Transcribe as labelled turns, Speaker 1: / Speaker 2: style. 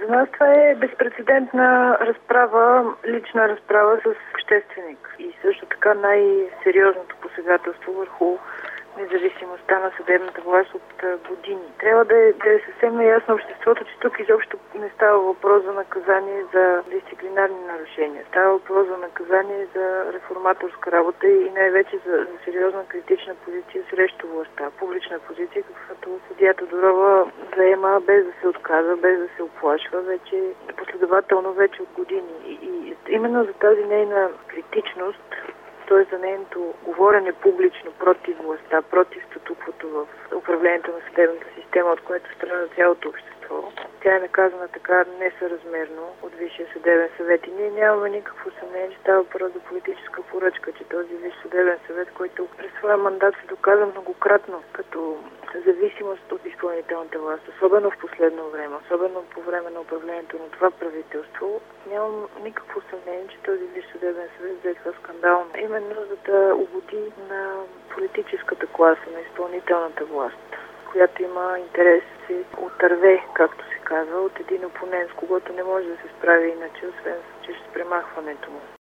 Speaker 1: За нас това е безпрецедентна разправа, лична разправа с общественик. И също така най-сериозното посегателство върху независимостта на съдебната власт от години. Трябва да е съвсем ясно обществото, че тук изобщо не става въпрос за наказание за дисциплинарни нарушения. Става въпрос за наказание за реформаторска работа и най-вече за сериозна критична позиция срещу властта. Публична позиция, каквато съдия Тодорова заема без да се отказва, без да се оплашва, вече последователно вече от години. И именно за тази нейна критичност, т.е. за нейното говорене публично против властта, против статуквото в управлението на съдебната система, от което страда цялото общество. Тя е наказана така несъразмерно от Висшия съдебен съвет и ние нямаме никакво съмнение, че става въпрос за политическа поръчка, че този Висш съдебен съвет, който през своя мандат се доказа многократно като зависимост от изпълнителната власт, особено в последно време, особено по време на управлението на това правителство, нямам никакво съмнение, че този Висш съдебен съвет взе това скандално. Именно за да угоди на политическата класа, на изпълнителната власт, която има интерес да се отърве, както се казва, от един опонент, с когото не може да се справи иначе, освен чрез премахването му.